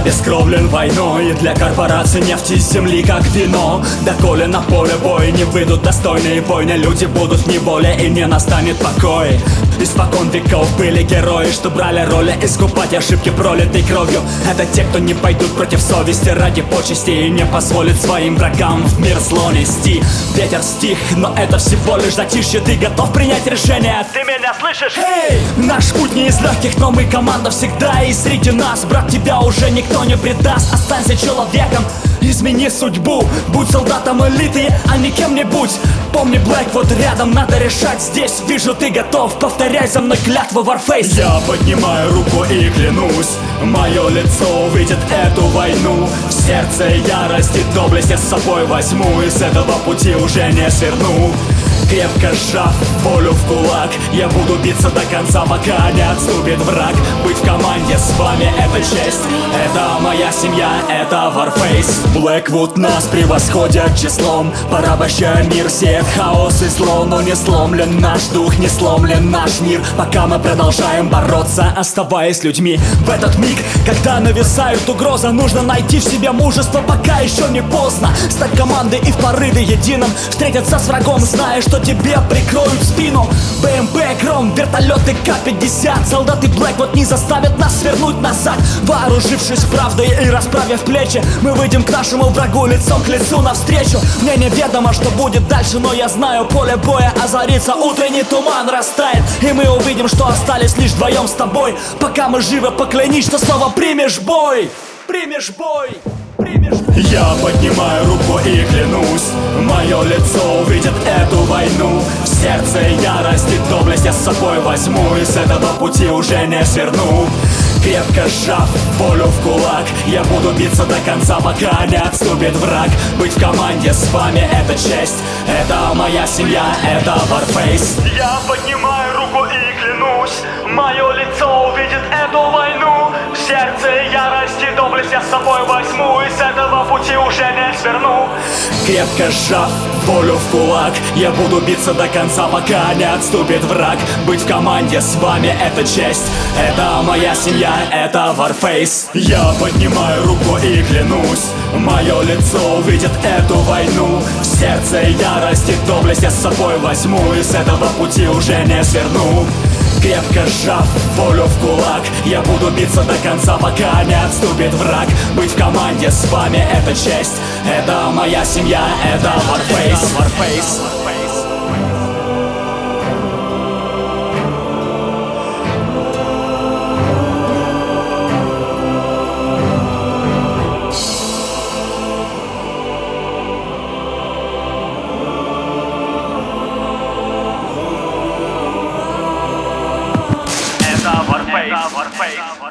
обескровлен войной. Для корпораций нефти с земли как вино. Доколе на поле боя не выйдут достойные войны, люди будут в неволе и не настанет покой. Испокон веков были герои, что брали роли искупать ошибки, пролитой кровью. Это те, кто не пойдут против совести ради почести и не позволит своим врагам в мир зло нести. Ветер стих, но это всего лишь затишье. Ты готов принять решение? Ты меня слышишь? Эй! Наш путь не из легких, но мы команда всегда. И среди нас, брат, тебя уже никто не предаст. Останься человеком, измени судьбу. Будь солдатом элиты, а не кем-нибудь. Помни, Блэк, вот рядом, надо решать здесь. Вижу, ты готов, повторяй за мной клятву Warface. Я поднимаю руку и клянусь, мое лицо увидит эту войну. В сердце ярость и доблесть я с собой возьму, и с этого пути уже не сверну. Крепко сжав волю в кулак, я буду биться до конца, пока не отступит враг. Быть в команде с вами — это честь, это моя семья, это Warface. Блэквуд нас превосходят числом, порабощая мир, сеет хаос и зло. Но не сломлен наш дух, не сломлен наш мир, пока мы продолжаем бороться, оставаясь людьми. В этот миг, когда нависает угроза, нужно найти в себе мужество, пока еще не поздно. Стать командой и в порыве едином встретиться с врагом, зная, что тебе прикроют спину. БМП, Гром, вертолеты К-50. Солдаты Блэквуд не заставят нас свернуть назад. Вооружившись правдой и расправив плечи, мы выйдем к нашему врагу лицом к лицу навстречу. Мне неведомо, что будет дальше, но я знаю, поле боя озарится, утренний туман растает, и мы увидим, что остались лишь вдвоем с тобой. Пока мы живы, поклянись, что снова примешь бой. Примешь бой. Я поднимаю руку и клянусь, мое лицо увидит эту войну. В сердце ярость и доблесть я с собой возьму, и с этого пути уже не сверну. Крепко сжав волю в кулак, я буду биться до конца, пока не отступит враг. Быть в команде с вами — это честь, это моя семья, это Warface. Я поднимаю руку и клянусь, мое лицо увидит эту войну. В сердце ярость и доблесть я с собой возьму, и с этого пути уже не сверну. Крепко сжав волю в кулак, я буду биться до конца, пока не отступит враг. Быть в команде с вами — это честь, это моя семья, это Warface. Я поднимаю руку и клянусь, мое лицо увидит эту войну. В сердце ярость и доблесть я с собой возьму, и с этого пути уже не сверну. Крепко сжав волю в кулак, я буду биться до конца, пока не отступит враг. Быть в команде с вами — это честь, это моя семья, это Warface. Warface.